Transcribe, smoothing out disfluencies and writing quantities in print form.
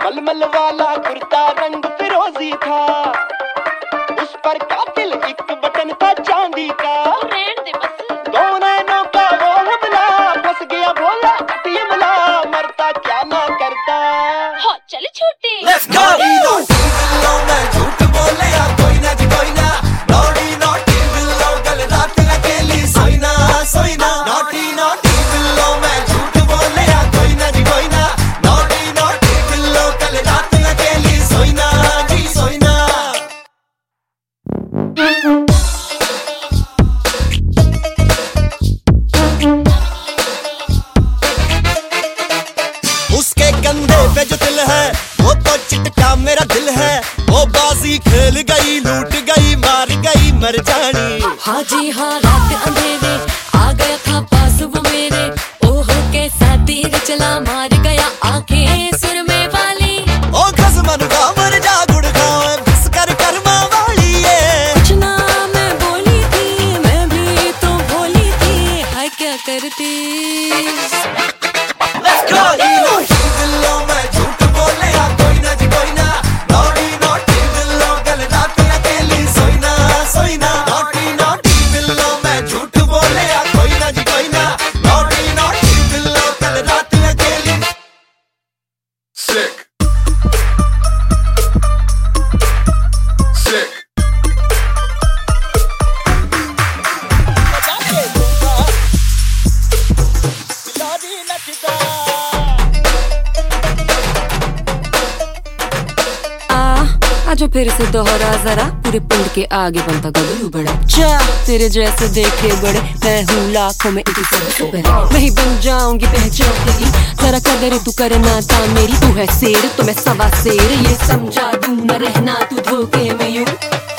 मलमल वाला कुर्ता रंग फिरोजी था, उस पर कातिल एक बटन था चांदी का। दो नैनों का वो हमला, फंस गया भोला कटियमला, मरता क्या ना करता। हाँ चले छोटे Let's go! मैं झूठ बोले या कोई ना जी कोई ना, नॉटी नॉटी बिल्लो कल रात अकेली सोई ना सोई ना। नॉटी नॉटी बिल्लो मैं झूठ बोले या कोई ना जी कोई ना, नॉटी नॉटी बिल्लो कल रात अकेली सोई ना जी सोई ना। उसके कंधे पे जो दिल है वो तो चिटका मेरा दिल है, वो बाजी खेल गई लूट गई मार गई मर जानी। हाँ जी हाँ रात अंधेरे आ गया था पास वो मेरे, ओहो कैसा तीर चला मार गया आंखें सुरमे वाली। ओ खसमन का मर जा गुड़ खाओ बस कर कर्मा वाली है। कुछ ना मैं बोली थी, मैं भी तो भोली थी, हाय क्या करती। Let's go! बिल्लो मैं झूठ बोले या कोई ना जी कोई ना, नॉटी नॉटी बिल्लो कल रात अकेली सोई ना सोई ना। नॉटी नॉटी बिल्लो मैं झूठ बोले या कोई ना जी कोई ना, नॉटी नॉटी बिल्लो कल रात अकेली। Sick. Sick. आजो फिर से दोहरा जरा, पूरे पिंड के आगे बनता गबरू बड़ा। जा तेरे जैसे देखे बड़े, मैं हूँ लाखों में एक मैं ही बन जाऊंगी पहचान तेरी, जरा कदर तू करना था मेरी। तू है शेर तो मैं सवा शेर, ये समझा दूं न रहना तू धोखे में यूं।